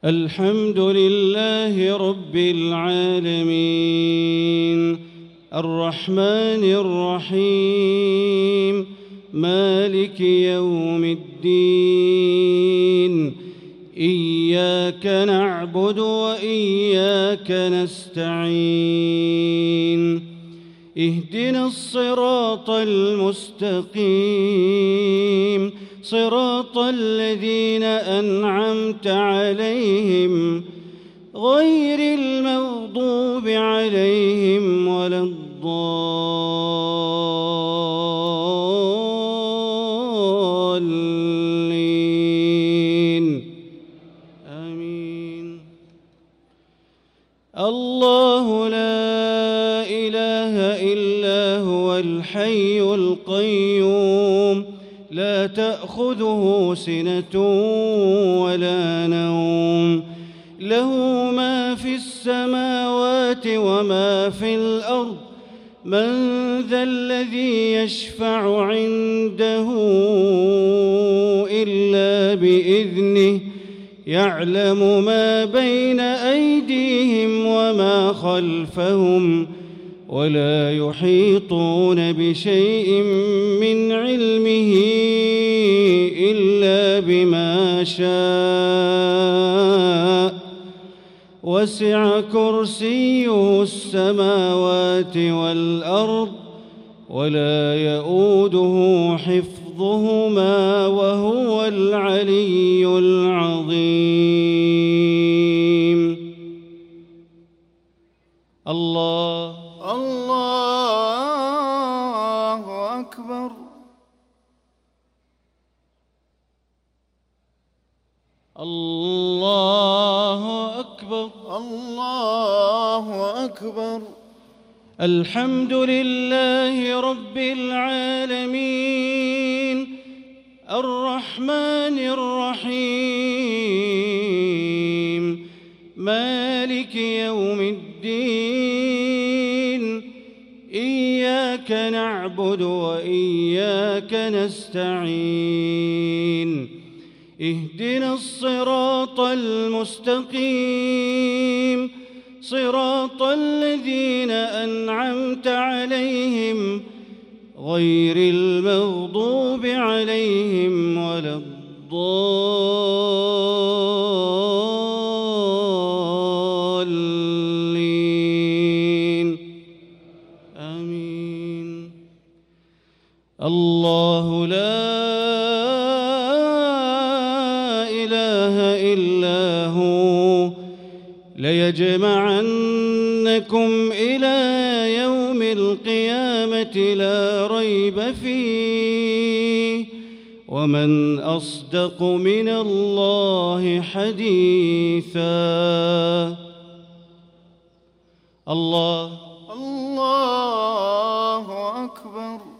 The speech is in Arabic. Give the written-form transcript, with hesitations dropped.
الحمد لله رب العالمين الرحمن الرحيم مالك يوم الدين إياك نعبد وإياك نستعين اهدنا الصراط المستقيم صراط الذين أنعمت عليهم غير المغضوب عليهم ولا الضالين آمين. الله لا إله إلا هو الحي القيوم لا تأخذه سنة ولا نوم له ما في السماوات وما في الأرض من ذا الذي يشفع عنده إلا بإذنه يعلم ما بين أيديهم وما خلفهم ولا يحيطون بشيء من علمه إلا بما شاء وسع كرسيه السماوات والأرض ولا يؤوده حفظهما وهو العلي العظيم. الله أكبر. الله أكبر. الله أكبر. الحمد لله رب العالمين الرحمن الرحيم مالك يوم الدين إياك نعبد وإياك نستعين اهدنا الصراط المستقيم صراط الذين أنعمت عليهم غير المغضوب عليهم ولا الضالين آمين. الله لا إله إلا هو ليجمعنكم إلى يوم القيامة لا ريب فيه ومن أصدق من الله حديثا. الله أكبر.